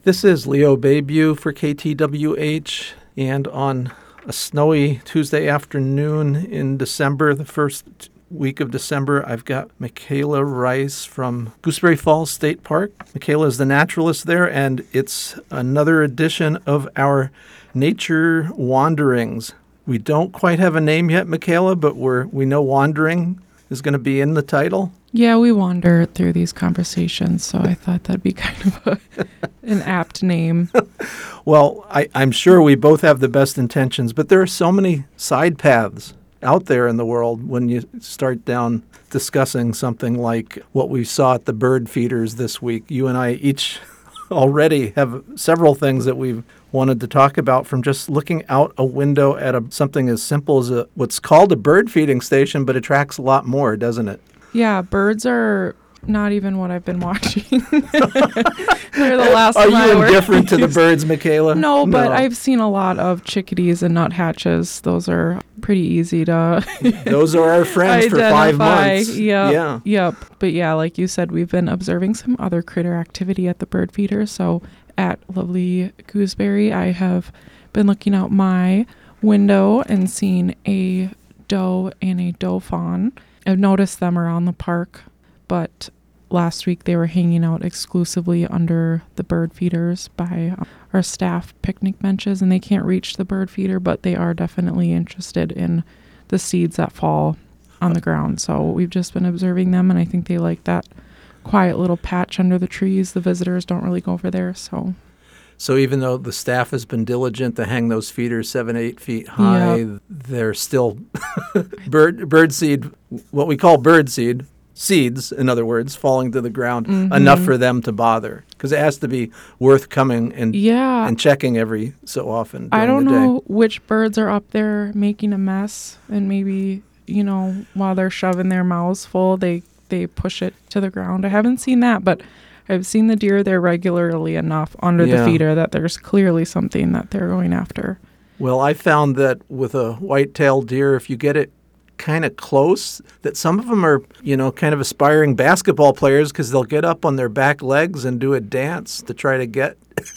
This is Leo Bayview for KTWH, and on a snowy Tuesday afternoon in December, the first week of December, I've got Michaela Rice from Gooseberry Falls State Park. Michaela is the naturalist there, and it's another edition of our Nature Wanderings. We don't quite have a name yet, Michaela, but we know wandering is going to be in the title. Yeah, we wander through these conversations, so I thought that'd be kind of an apt name. Well, I'm sure we both have the best intentions, but there are so many side paths out there in the world when you start down discussing something like what we saw at the bird feeders this week. You and I each already have several things that we've wanted to talk about, from just looking out a window at something as simple as what's called a bird feeding station, but attracts a lot more, doesn't it? Yeah, birds are not even what I've been watching. They're the last Are of my you work. indifferent to the birds, Michaela? No, but I've seen a lot of chickadees and nuthatches. Those are pretty easy to Those are our friends for 5 months. Yep. But yeah, like you said, we've been observing some other critter activity at the bird feeder. So at lovely Gooseberry, I have been looking out my window and seen a doe and a doe fawn. I've noticed them around the park, but last week they were hanging out exclusively under the bird feeders by our staff picnic benches, and they can't reach the bird feeder, but they are definitely interested in the seeds that fall on the ground. So we've just been observing them, and I think they like that quiet little patch under the trees. The visitors don't really go over there, so... So even though the staff has been diligent to hang those feeders 7-8 feet high, they're still bird seed, what we call bird seed, seeds, in other words, falling to the ground, enough for them to bother. Because it has to be worth coming and checking every so often during I don't the day. know which birds are up there making a mess, and maybe, while they're shoving their mouths full, they push it to the ground. I haven't seen that, but I've seen the deer there regularly enough under the feeder that there's clearly something that they're going after. Well, I found that with a white-tailed deer, if you get it kind of close, that some of them are, kind of aspiring basketball players, because they'll get up on their back legs and do a dance to try to get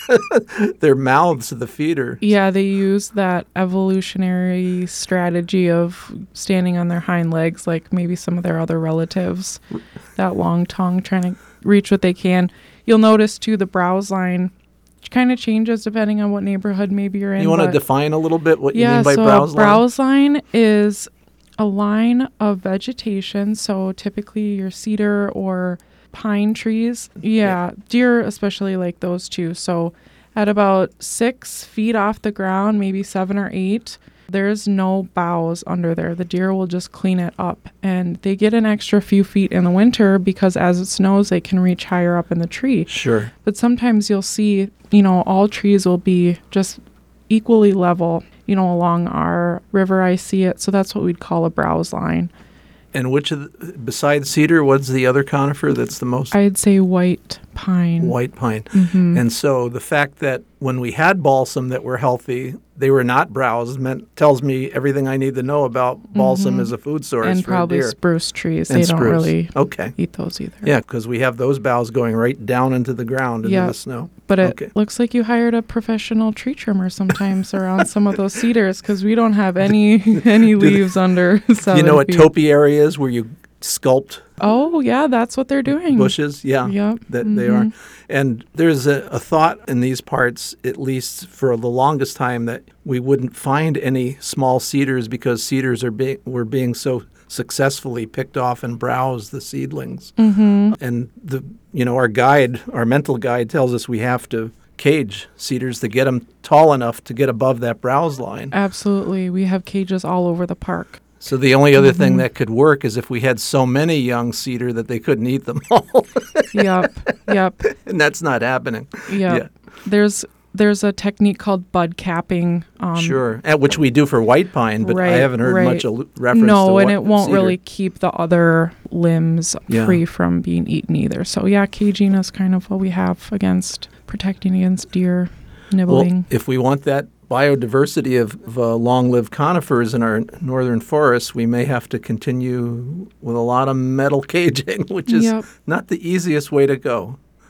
their mouths to the feeder. Yeah, they use that evolutionary strategy of standing on their hind legs, like maybe some of their other relatives, that long tongue trying to reach what they can. You'll notice, too, the browse line kind of changes depending on what neighborhood maybe you're in. You want to define a little bit what you mean by so browse line? Browse line is a line of vegetation, so typically your cedar or pine trees. Yeah, deer especially like those two. So at about 6 feet off the ground, maybe 7 or 8, there's no boughs under there. The deer will just clean it up. And they get an extra few feet in the winter because as it snows, they can reach higher up in the tree. Sure. But sometimes you'll see, all trees will be just equally level, along our river. I see it. So that's what we'd call a browse line. And besides cedar, what's the other conifer that's the most? I'd say white pine. White pine. Mm-hmm. And so the fact that when we had balsam that were healthy, they were not browsed, tells me everything I need to know about balsam as a food source and for probably deer. Spruce trees. And they don't really eat those either. Yeah, because we have those boughs going right down into the ground, into the snow. But it looks like you hired a professional tree trimmer sometimes around some of those cedars, because we don't have any leaves under 7 You know what feet. topiary is, where you sculpt Oh, yeah, that's what they're doing. bushes? Yeah, Yep. They are. And there's a thought in these parts, at least for the longest time, that we wouldn't find any small cedars because cedars were being so successfully picked off and browsed, the seedlings. Mm-hmm. And our mental guide tells us we have to cage cedars to get them tall enough to get above that browse line. Absolutely. We have cages all over the park. So the only other thing that could work is if we had so many young cedar that they couldn't eat them all. Yep. And that's not happening. Yep. Yeah. There's a technique called bud capping. Sure, which we do for white pine, but I haven't heard much reference to No, and it won't cedar. really keep the other limbs free from being eaten either. So yeah, caging is kind of what we have protecting against deer nibbling. Well, if we want that biodiversity of long-lived conifers in our northern forests, we may have to continue with a lot of metal caging, which is not the easiest way to go.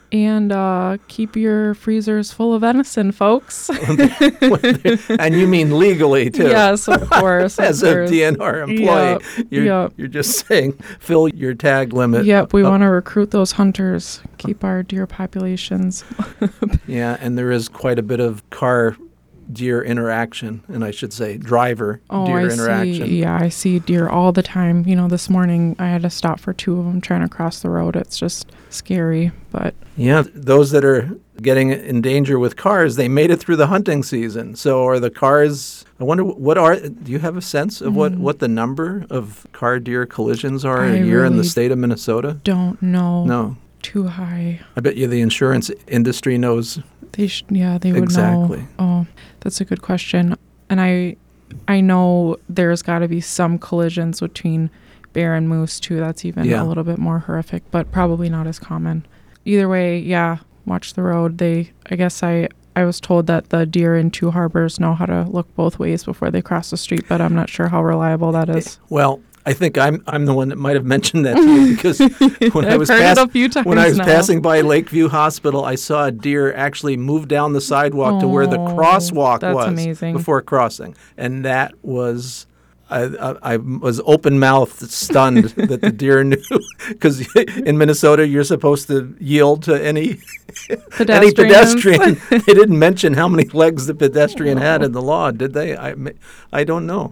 And keep your freezers full of venison, folks. And you mean legally, too. Yes, of course. As a DNR employee, you're just saying fill your tag limit. Yep, we want to recruit those hunters, keep our deer populations. Yeah, and there is quite a bit of car-deer interaction, and I should say driver-deer interaction. I see deer all the time. This morning I had to stop for 2 of them trying to cross the road. It's just scary, but... Yeah, those that are getting in danger with cars, they made it through the hunting season. So are the cars... I wonder, do you have a sense of what the number of car-deer collisions are a year in the state of Minnesota? Don't know. No. Too high. I bet you the insurance industry knows. They would know. Exactly. Oh, that's a good question. And I know there's got to be some collisions between bear and moose too. That's even a little bit more horrific, but probably not as common. Either way, watch the road. I guess I was told that the deer in Two Harbors know how to look both ways before they cross the street, but I'm not sure how reliable that is. Well, I think I'm the one that might have mentioned that to you, because when I was passing by Lakeview Hospital, I saw a deer actually move down the sidewalk to where the crosswalk was amazing. Before crossing, and that was. I was open-mouthed, stunned that the deer knew, because in Minnesota you're supposed to yield to any pedestrian. They didn't mention how many legs the pedestrian had in the law, did they? I don't know.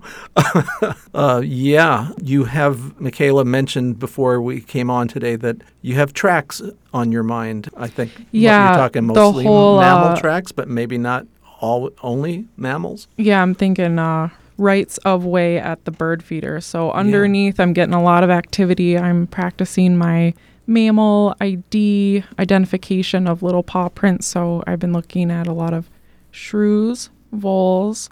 You have, Michaela mentioned before we came on today that you have tracks on your mind. I think you're talking mostly mammal tracks, but maybe not only mammals. Yeah, I'm thinking rights of way at the bird feeder. So underneath, I'm getting a lot of activity. I'm practicing my mammal ID identification of little paw prints. So I've been looking at a lot of shrews, voles,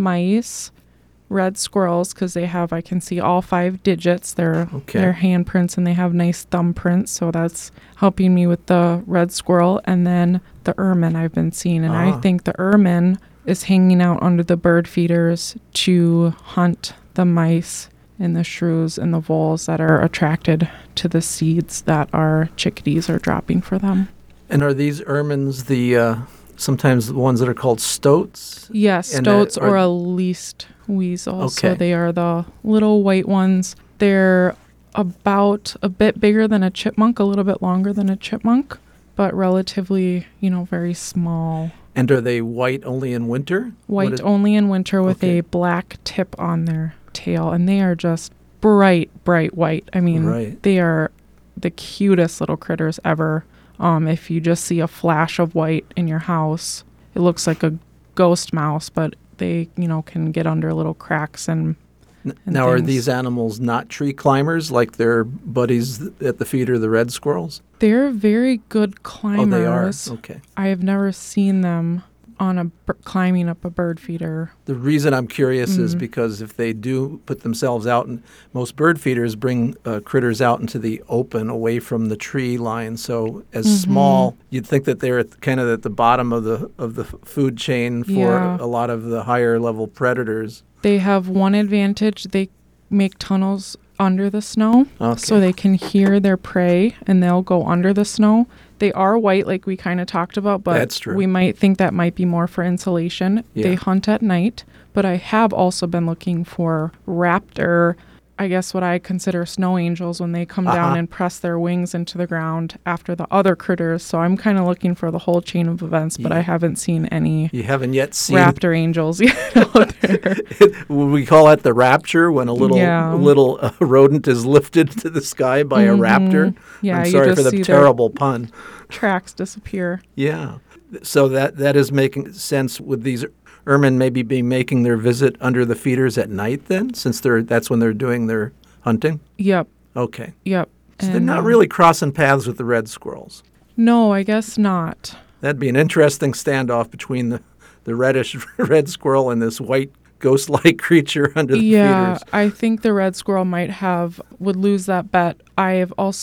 mice, red squirrels, because I can see all 5 digits. They're handprints, and they have nice thumbprints. So that's helping me with the red squirrel. And then the ermine I've been seeing. And I think the ermine is hanging out under the bird feeders to hunt the mice and the shrews and the voles that are attracted to the seeds that our chickadees are dropping for them. And are these ermines sometimes the ones that are called stoats? Yes, stoats or a least weasel. Okay. So they are the little white ones. They're about a bit bigger than a chipmunk, a little bit longer than a chipmunk, but relatively, very small. And are they white only in winter? White only in winter with a black tip on their tail. And they are just bright white. I mean, They are the cutest little critters ever. If you just see a flash of white in your house, it looks like a ghost mouse, but they, can get under little cracks and now, are these animals not tree climbers like their buddies at the feeder, the red squirrels? They're very good climbers. Oh, they are? Okay. I have never seen them on climbing up a bird feeder. The reason I'm curious is because if they do put themselves out, and most bird feeders bring critters out into the open away from the tree line. So as small, you'd think that they're kind of at the bottom of the food chain for a lot of the higher level predators. They have one advantage. They make tunnels under the snow, so they can hear their prey, and they'll go under the snow. They are white, like we kind of talked about, but that's true. We might think that might be more for insulation. Yeah. They hunt at night, but I have also been looking for raptor, I guess what I consider snow angels, when they come down and press their wings into the ground after the other critters. So I'm kind of looking for the whole chain of events, but I haven't seen any. You haven't yet seen raptor angels yet out there. We call that the rapture, when a little rodent is lifted to the sky by a raptor. Yeah, I'm sorry for the terrible pun. Tracks disappear. Yeah. So that is making sense with these ermine maybe be making their visit under the feeders at night then, since that's when they're doing their hunting? Yep. Okay. Yep. So they're not really crossing paths with the red squirrels. No, I guess not. That'd be an interesting standoff between the reddish red squirrel and this white ghost-like creature under the feeders. Yeah, I think the red squirrel would lose that bet. I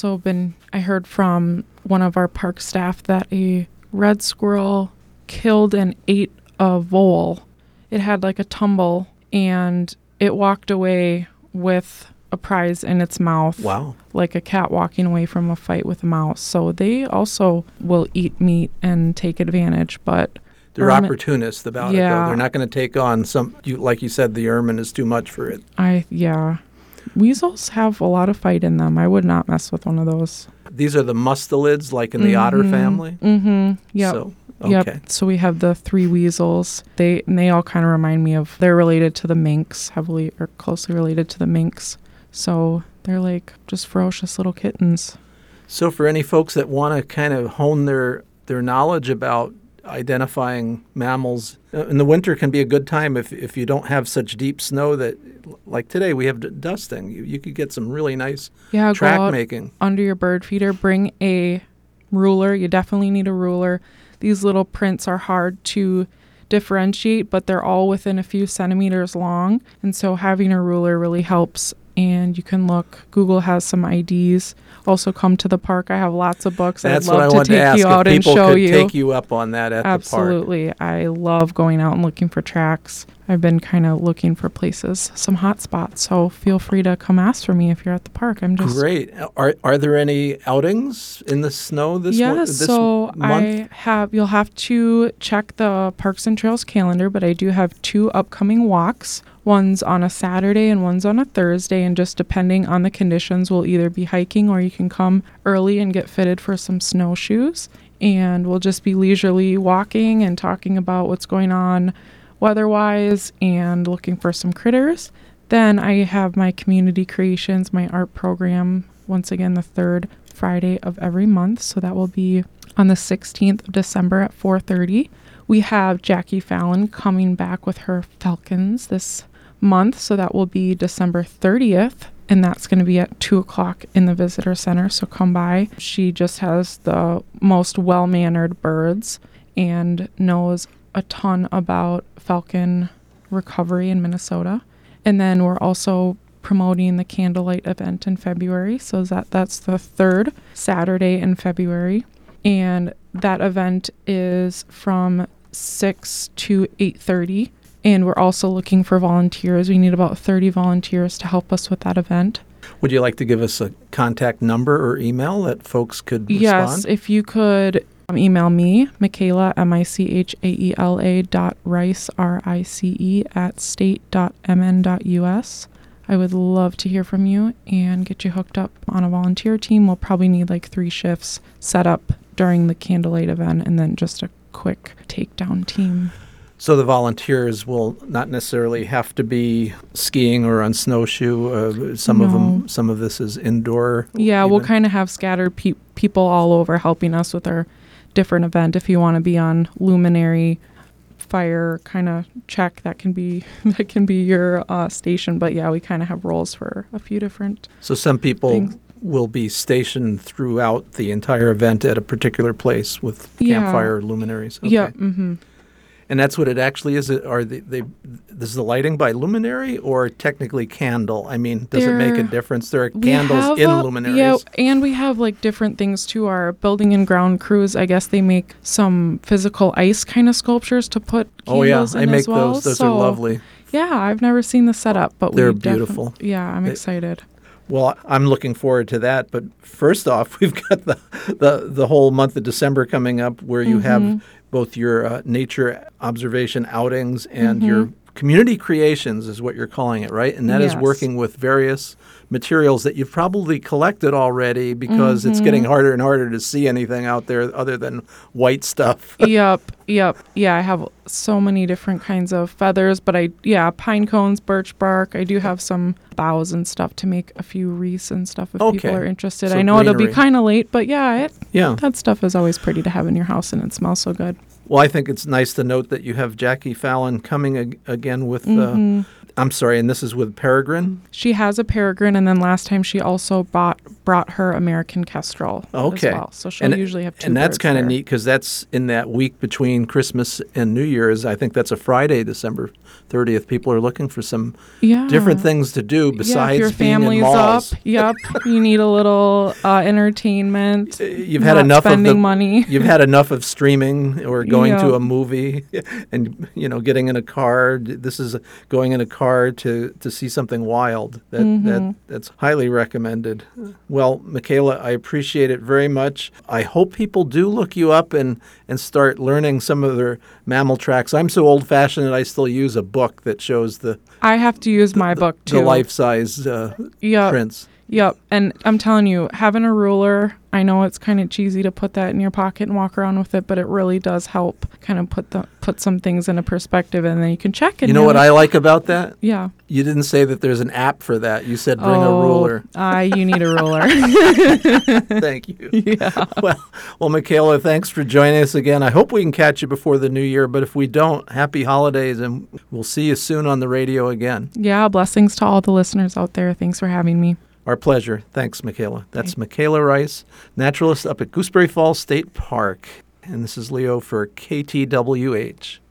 heard from one of our park staff that a red squirrel killed and ate a vole. It had like a tumble, and it walked away with a prize in its mouth. Wow. Like a cat walking away from a fight with a mouse. So they also will eat meat and take advantage, but They're opportunists about it, though. Yeah. They're not going to take on like you said, the ermine is too much for it. Weasels have a lot of fight in them. I would not mess with one of those. These are the mustelids, like in the otter family? Mm-hmm. Yep. So, okay. Yep. So we have the 3 weasels. They all kind of remind me of, they're related to the minks, heavily or closely related to the minks. So they're like just ferocious little kittens. So for any folks that want to kind of hone their knowledge about identifying mammals, in the winter can be a good time if you don't have such deep snow that, like today, we have dusting. You could get some really nice track go out making. Under your bird feeder, bring a ruler. You definitely need a ruler. These little prints are hard to differentiate, but they're all within a few centimeters long. And so having a ruler really helps. And you can look. Google has some IDs. Also come to the park. I have lots of books. That's I'd what I love to wanted to take ask. you out If and people show could you. take you up on that at the park. Absolutely. I love going out and looking for tracks. I've been kind of looking for places, some hot spots. So feel free to come ask for me if you're at the park. I'm just Great. Are there any outings in the snow this so month? You'll have to check the Parks and Trails calendar, but I do have 2 upcoming walks. One's on a Saturday and one's on a Thursday, and just depending on the conditions, we'll either be hiking or you can come early and get fitted for some snowshoes. And we'll just be leisurely walking and talking about what's going on weather-wise and looking for some critters. Then I have my community creations, my art program, once again the 3rd Friday of every month. So that will be on the 16th of December at 4:30. We have Jackie Fallon coming back with her falcons this month. So that will be December 30th. And that's going to be at 2 o'clock in the visitor center. So come by. She just has the most well-mannered birds and knows a ton about falcon recovery in Minnesota. And then we're also promoting the candlelight event in February. So that's the 3rd Saturday in February. And that event is from 6 to 8:30. And we're also looking for volunteers. We need about 30 volunteers to help us with that event. Would you like to give us a contact number or email that folks could respond? Yes, if you could email me, Michaela, MICHAELA.rice, RICE, at state.mn.us. I would love to hear from you and get you hooked up on a volunteer team. We'll probably need like 3 shifts set up during the candlelight event and then just a quick takedown team. So the volunteers will not necessarily have to be skiing or on snowshoe. Some of this is indoor. Yeah, we'll kind of have scattered people all over helping us with our different event. If you want to be on luminary fire kind of check, that can be your station. But yeah, we kind of have roles for a few different. So some people things will be stationed throughout the entire event at a particular place with campfire luminaries. Okay. Yeah. Mm-hmm. And that's what it actually is. Is the lighting by luminary or technically candle? I mean, does it make a difference? There are candles in luminaries. Yeah, and we have like different things too. Our building and ground crews, I guess they make some physical ice kind of sculptures to put candles in I make as well. those. Those are lovely. Yeah, I've never seen the setup, but they're beautiful. Yeah, I'm excited. Well, I'm looking forward to that. But first off, we've got the whole month of December coming up where you have both your nature observation outings and your community creations is what you're calling it, right? And that is working with various materials that you've probably collected already because it's getting harder and harder to see anything out there other than white stuff. Yep. Yeah, I have so many different kinds of feathers, but pine cones, birch bark. I do have some boughs and stuff to make a few wreaths and stuff if people are interested. So I know greenery. It'll be kind of late, but that stuff is always pretty to have in your house and it smells so good. Well, I think it's nice to note that you have Jackie Fallon coming again with, I'm sorry, and this is with Peregrine? She has a Peregrine, and then last time she also brought her American Kestrel as well. So she'll usually have 2 And that's kind of there. neat because that's in that week between Christmas and New Year's. I think that's a Friday, December 30th. People are looking for some different things to do besides if your being family's in malls. up, you need a little entertainment. You've had enough of spending money. You've had enough of streaming or going to a movie and getting in a car. This is going in a car car to see something wild. That's highly recommended. Well, Michaela, I appreciate it very much. I hope people do look you up and start learning some of their mammal tracks. I'm so old-fashioned that I still use a book that shows I have to use my book too. the life-size prints. Yep. And I'm telling you, having a ruler, I know it's kind of cheesy to put that in your pocket and walk around with it, but it really does help kind of put some things into perspective, and then you can check it. You know what I like about that? Yeah. You didn't say that there's an app for that. You said bring a ruler. You need a ruler. Thank you. Yeah. Well, Michaela, thanks for joining us again. I hope we can catch you before the new year, but if we don't, happy holidays, and we'll see you soon on the radio again. Yeah, blessings to all the listeners out there. Thanks for having me. Our pleasure. Thanks, Michaela. That's Michaela Rice, naturalist up at Gooseberry Falls State Park. And this is Leo for KTWH.